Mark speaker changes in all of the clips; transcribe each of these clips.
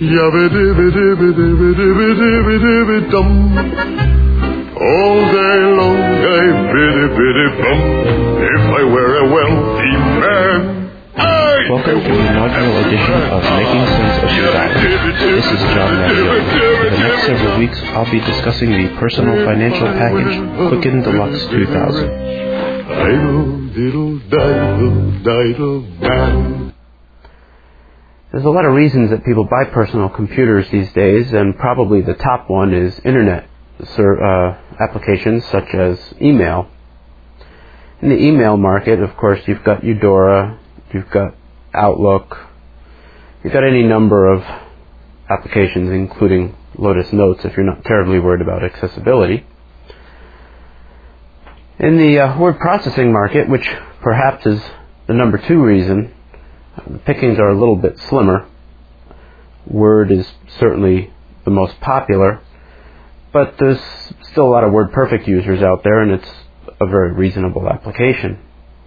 Speaker 1: Yabba-dibba-dibba-dibba-dibba-dibba-dum. All day long I biddy-biddy-bum. If I were a wealthy man,
Speaker 2: Welcome to the inaugural edition of Making Sense of Your Dollar. This is John Mario. For the next several weeks, I'll be discussing the personal financial package Quicken Deluxe 2000. There's a lot of reasons that people buy personal computers these days, and probably the top one is internet applications such as email. In the email market, of course, you've got Eudora, you've got Outlook, you've got any number of applications, including Lotus Notes, if you're not terribly worried about accessibility. In the word processing market, which perhaps is the number 2 reason, the pickings are a little bit slimmer. Word is certainly the most popular, but there's still a lot of WordPerfect users out there, and it's a very reasonable application.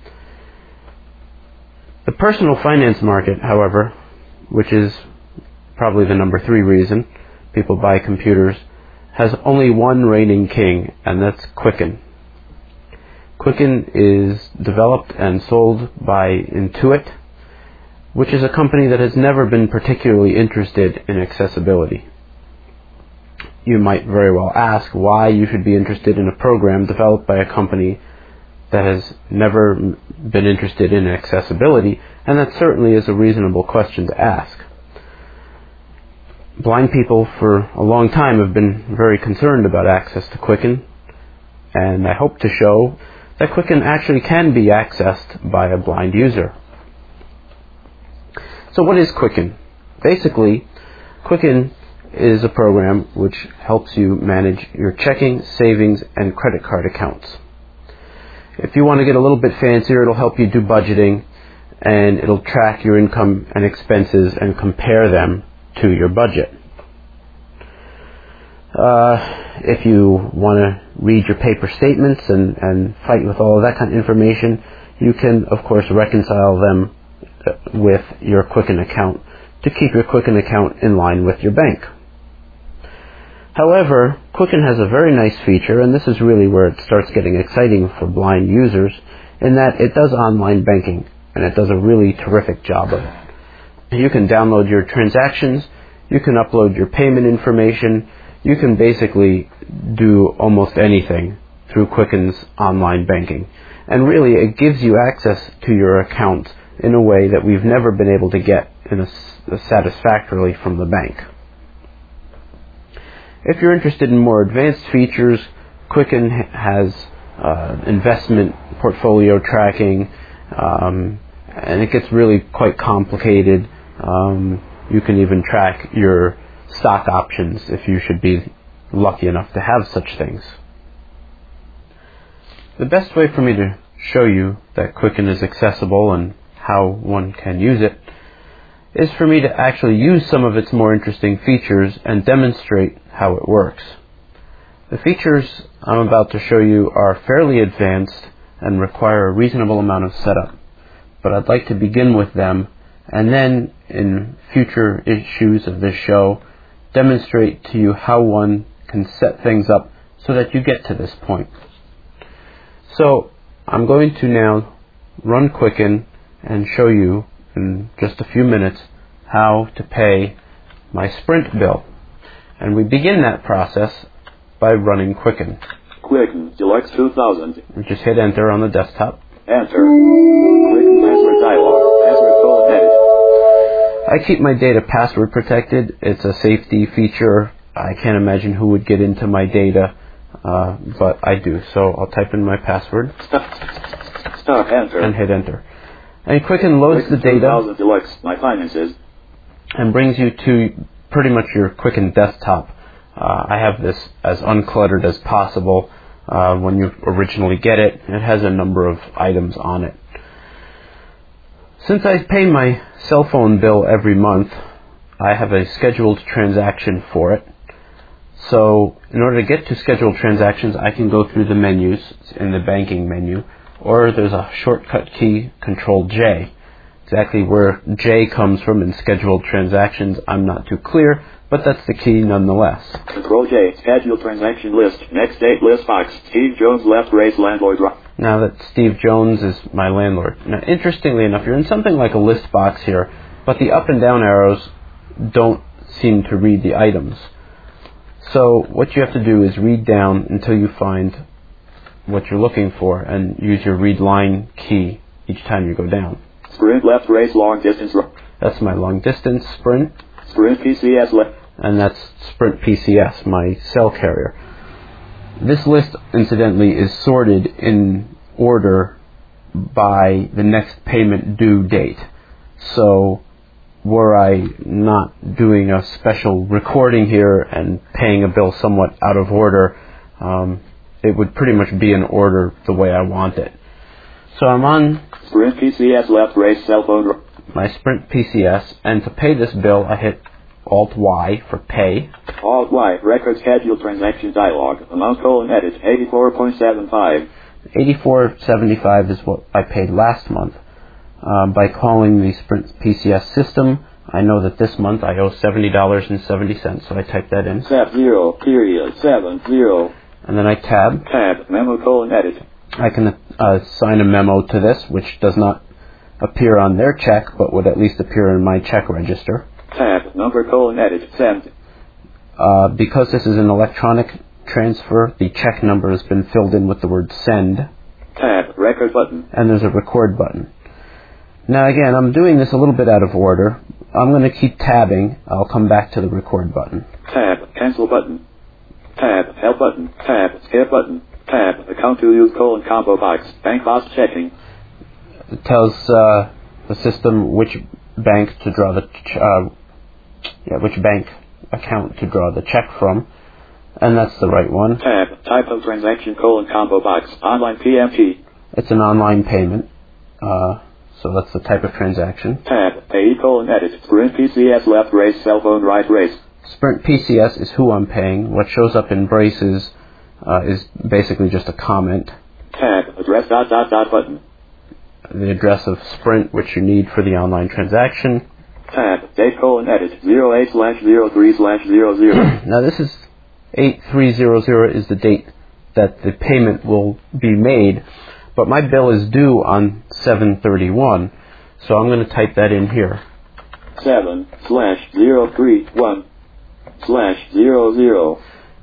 Speaker 2: The personal finance market, however, which is probably the number 3 reason people buy computers, has only one reigning king, and that's Quicken. Quicken is developed and sold by Intuit, which is a company that has never been particularly interested in accessibility. You might very well ask why you should be interested in a program developed by a company that has never been interested in accessibility, and that certainly is a reasonable question to ask. Blind people for a long time have been very concerned about access to Quicken, and I hope to show that Quicken actually can be accessed by a blind user. So what is Quicken? Basically, Quicken is a program which helps you manage your checking, savings, and credit card accounts. If you want to get a little bit fancier, it'll help you do budgeting, and it'll track your income and expenses and compare them to your budget. If you want to read your paper statements and fight with all of that kind of information, you can, of course, reconcile them with your Quicken account to keep your Quicken account in line with your bank. However, Quicken has a very nice feature, and this is really where it starts getting exciting for blind users, in that it does online banking, and it does a really terrific job of it. You can download your transactions, you can upload your payment information, you can basically do almost anything through Quicken's online banking. And really, it gives you access to your account in a way that we've never been able to get satisfactorily from the bank. If you're interested in more advanced features, Quicken has investment portfolio tracking, and it gets really quite complicated. You can even track your stock options if you should be lucky enough to have such things. The best way for me to show you that Quicken is accessible and how one can use it is for me to actually use some of its more interesting features and demonstrate how it works. The features I'm about to show you are fairly advanced and require a reasonable amount of setup, but I'd like to begin with them and then in future issues of this show demonstrate to you how one can set things up so that you get to this point. So I'm going to now run Quicken and show you in just a few minutes how to pay my Sprint bill. And we begin that process by running Quicken.
Speaker 3: Quicken Deluxe 2000.
Speaker 2: We just hit enter on the desktop.
Speaker 3: Enter. Quicken password dialog. Password colon edit.
Speaker 2: I keep my data password protected. It's a safety feature. I can't imagine who would get into my data, but I do. So I'll type in my password.
Speaker 3: Stop. Enter.
Speaker 2: And hit enter. And Quicken loads the data
Speaker 3: 2000 Deluxe, my finances,
Speaker 2: and brings you to pretty much your Quicken desktop. I have this as uncluttered as possible. When you originally get it, it has a number of items on it. Since I pay my cell phone bill every month, I have a scheduled transaction for it. So in order to get to scheduled transactions, I can go through the menus in the banking menu, or there's a shortcut key, Control J, Exactly where J comes from in scheduled transactions, I'm not too clear, but that's the key nonetheless.
Speaker 3: Control J, scheduled transaction list, next date list box, Steve Jones left race landlord.
Speaker 2: Now that Steve Jones is my landlord. Now, interestingly enough, you're in something like a list box here, but the up and down arrows don't seem to read the items. So what you have to do is read down until you find what you're looking for and use your read line key each time you go down.
Speaker 3: Sprint left race long distance.
Speaker 2: That's my long distance Sprint.
Speaker 3: Sprint PCS left.
Speaker 2: And that's Sprint PCS, my cell carrier. This list, incidentally, is sorted in order by the next payment due date. So were I not doing a special recording here and paying a bill somewhat out of order, it would pretty much be in order the way I want it. So I'm on
Speaker 3: Sprint PCS left race cell phone.
Speaker 2: My Sprint PCS, and to pay this bill, I hit Alt-Y for pay.
Speaker 3: Alt-Y, record scheduled transaction dialog, amount colon edit, 84.75.
Speaker 2: 84.75 is what I paid last month. By calling the Sprint PCS system, I know that this month I owe $70.70, so I type that in.
Speaker 3: 70.70.
Speaker 2: And then I tab.
Speaker 3: Tab, memo colon edit.
Speaker 2: I can assign a memo to this, which does not appear on their check, but would at least appear in my check register.
Speaker 3: Tab, number colon edit, send.
Speaker 2: Because this is an electronic transfer, the check number has been filled in with the word send.
Speaker 3: Tab, record button.
Speaker 2: And there's a record button. Now again, I'm doing this a little bit out of order. I'm going to keep tabbing. I'll come back to the record button.
Speaker 3: Tab, cancel button. Tab, help button. Tab, skip button. Tab, account to use colon combo box. Bank box checking.
Speaker 2: It tells the system which bank to draw the which bank account to draw the check from, and that's the right one.
Speaker 3: Tab, type of transaction colon combo box. Online PMT.
Speaker 2: It's an online payment, so that's the type of transaction.
Speaker 3: Tab, pay colon edit. Sprint PCS left race cell phone right race.
Speaker 2: Sprint PCS is who I'm paying. What shows up in braces is basically just a comment.
Speaker 3: Tab, address ... button.
Speaker 2: The address of Sprint, which you need for the online transaction.
Speaker 3: Tab, date colon edit, 08/03/00.
Speaker 2: Now this is 8300 is the date that the payment will be made, but my bill is due on 7/31, so I'm going to type that in here.
Speaker 3: 7/031/00.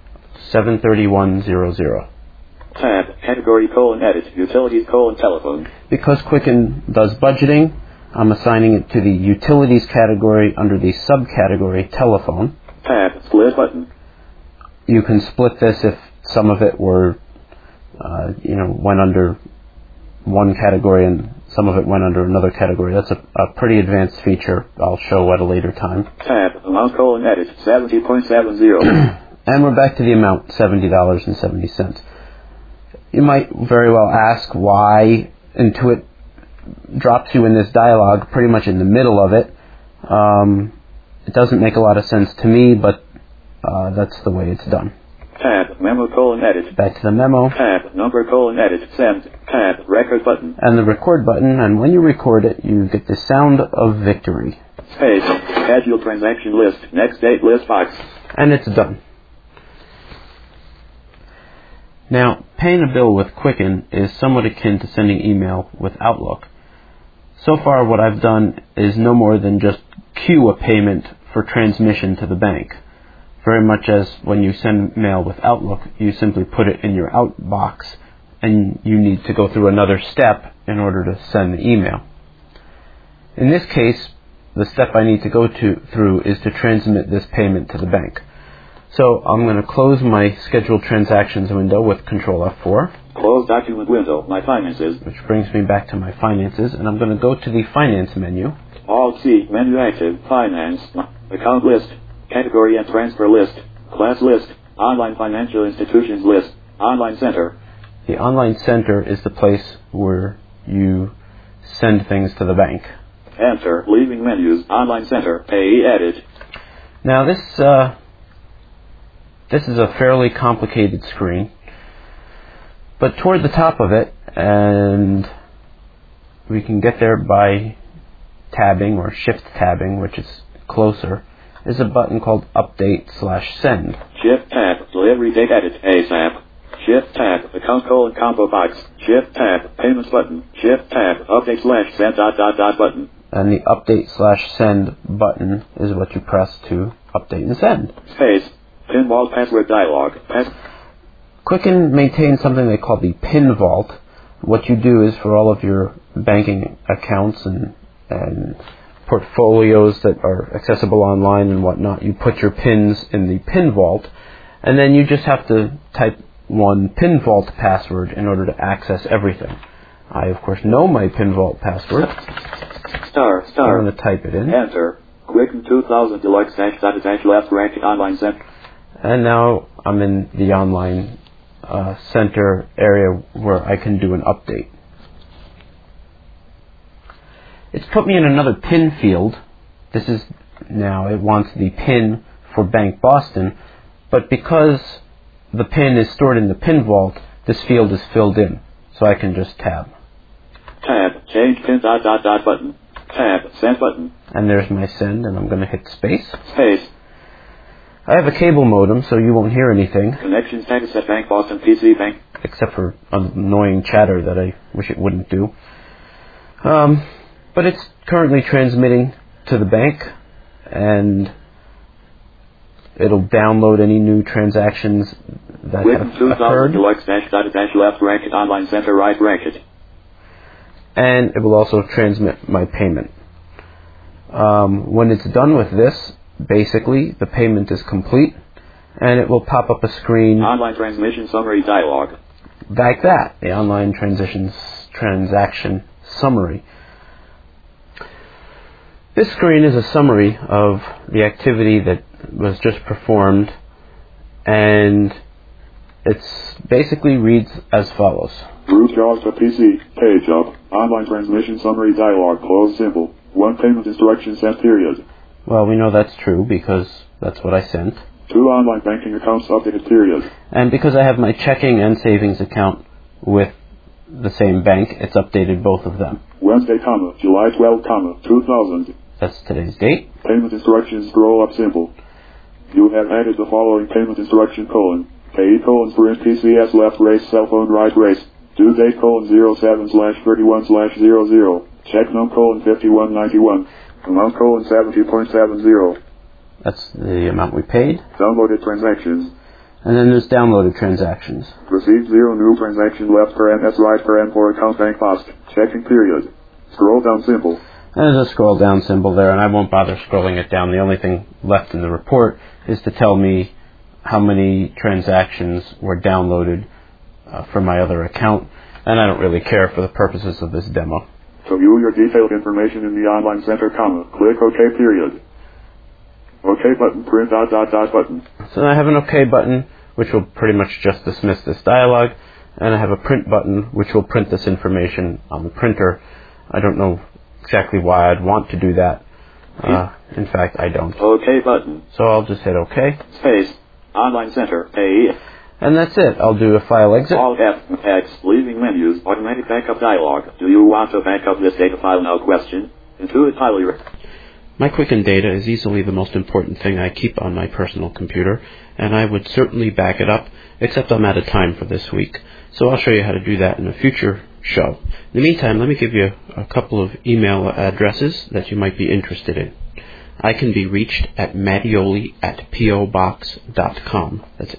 Speaker 2: 7/31/00.
Speaker 3: Tab, category colon edit, utilities colon telephone.
Speaker 2: Because Quicken does budgeting, I'm assigning it to the utilities category under the subcategory telephone.
Speaker 3: Tab, split button.
Speaker 2: You can split this if some of it were, went under one category and some of it went under another category. That's a pretty advanced feature I'll show at a later time.
Speaker 3: Tab, amount colon edit, 70.70.
Speaker 2: And we're back to the amount, $70.70. You might very well ask why Intuit drops you in this dialog pretty much in the middle of it. It doesn't make a lot of sense to me, but that's the way it's done.
Speaker 3: Tab, memo colon edit.
Speaker 2: Back to the memo.
Speaker 3: Tab, number colon edit, send. Tab, record button.
Speaker 2: And the record button, and when you record it, you get the sound of victory.
Speaker 3: Space, scheduled transaction list, next date list box.
Speaker 2: And it's done. Now, paying a bill with Quicken is somewhat akin to sending email with Outlook. So far, what I've done is no more than just queue a payment for transmission to the bank. Very much as when you send mail with Outlook, you simply put it in your outbox, and you need to go through another step in order to send the email. In this case, the step I need to go through is to transmit this payment to the bank. So I'm going to close my scheduled transactions window with Control F4.
Speaker 3: Close document window, my finances.
Speaker 2: Which brings me back to my finances, and I'm going to go to the finance menu.
Speaker 3: Alt-C, menu active, finance, account list, category and transfer list, class list, online financial institutions list, online center.
Speaker 2: The online center is the place where you send things to the bank.
Speaker 3: Enter, leaving menus, online center, pay, edit.
Speaker 2: Now this is a fairly complicated screen, but toward the top of it, and we can get there by tabbing or shift tabbing, which is closer, is a button called Update/Send.
Speaker 3: Shift tab, delivery date edit, ASAP. Shift tab, account combo box. Shift tab, payments button. Shift tab, update/send ... button.
Speaker 2: And the Update/Send button is what you press to update and send.
Speaker 3: Space, pin vault password dialog.
Speaker 2: Quicken maintains something they call the Pin Vault. What you do is for all of your banking accounts and portfolios that are accessible online and whatnot, you put your pins in the Pin Vault, and then you just have to type one Pin Vault password in order to access everything. I, of course, know my Pin Vault password.
Speaker 3: Star.
Speaker 2: I'm going to type it in.
Speaker 3: Enter. Quicken 2000 Deluxe -- left bracket online center.
Speaker 2: And now I'm in the online center area where I can do an update. It's put me in another PIN field. This is now, it wants the PIN for Bank Boston, but because the PIN is stored in the Pin Vault, this field is filled in, so I can just tab.
Speaker 3: Tab, change pin ... button. Tab, send button.
Speaker 2: And there's my send, and I'm going to hit space.
Speaker 3: Space.
Speaker 2: I have a cable modem, so you won't hear anything.
Speaker 3: Connection status at Bank Boston PC Bank.
Speaker 2: Except for annoying chatter that I wish it wouldn't do. But it's currently transmitting to the bank, and it'll download any new transactions that have occurred.
Speaker 3: Deluxe -- left bracket online center right bracket.
Speaker 2: And it will also transmit my payment. When it's done with this, basically the payment is complete, and it will pop up a screen.
Speaker 3: Online transmission summary dialog.
Speaker 2: Like that, the online transaction summary. This screen is a summary of the activity that was just performed, and it's basically reads as follows.
Speaker 1: Root JAWS to PC, page up, online transmission summary dialog, close simple, one payment instruction sent period.
Speaker 2: Well, we know that's true because that's what I sent.
Speaker 1: Two online banking accounts updated period.
Speaker 2: And because I have my checking and savings account with the same bank, it's updated both of them.
Speaker 1: Wednesday, July 12, 2000.
Speaker 2: That's today's date.
Speaker 1: Payment instructions, scroll up simple. You have added the following payment instruction : pay : sprint PCS left race cell phone right race. Due date : 07/31/00. Check num : 5191. Amount : 70.70.
Speaker 2: That's the amount we paid.
Speaker 1: Downloaded transactions.
Speaker 2: And then there's downloaded transactions.
Speaker 1: Received 0 new transaction left S right for account Bank Post. Checking period. Scroll down simple.
Speaker 2: And there's a scroll down symbol there, and I won't bother scrolling it down. The only thing left in the report is to tell me how many transactions were downloaded from my other account, and I don't really care for the purposes of this demo.
Speaker 1: To view your detailed information in the online center, click OK period. OK button, print ... button.
Speaker 2: So I have an OK button, which will pretty much just dismiss this dialog, and I have a print button, which will print this information on the printer. I don't know exactly why I'd want to do that. In fact, I don't.
Speaker 3: OK button.
Speaker 2: So I'll just hit OK.
Speaker 3: Space. Online center. A.
Speaker 2: And that's it. I'll do a file exit.
Speaker 3: Alt F, leaving menus, automatic backup dialog. Do you want to back up this data file now? Question. Intuit highly.
Speaker 2: My Quicken data is easily the most important thing I keep on my personal computer, and I would certainly back it up, except I'm out of time for this week. So I'll show you how to do that in a future show. In the meantime, let me give you a couple of email addresses that you might be interested in. I can be reached at mattioli@pobox.com. That's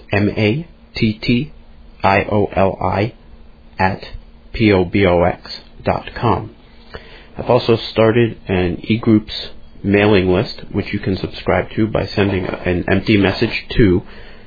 Speaker 2: mattioli@pobox.com. I've also started an eGroups mailing list, which you can subscribe to by sending an empty message to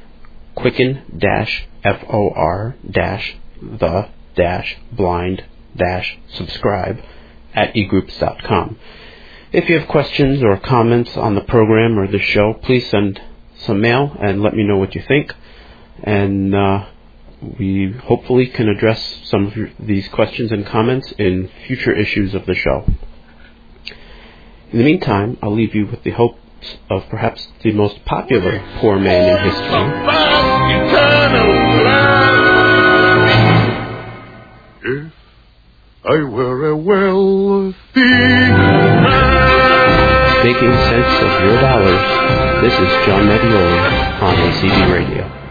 Speaker 2: quicken-for-the-blind-subscribe@egroups.com. If you have questions or comments on the program or the show, please send some mail and let me know what you think. And we hopefully can address some of these questions and comments in future issues of the show. In the meantime, I'll leave you with the hopes of perhaps the most popular poor man in history.
Speaker 1: If I were a wealthy man,
Speaker 2: making sense of your dollars. This is John Medioli on ACB Radio.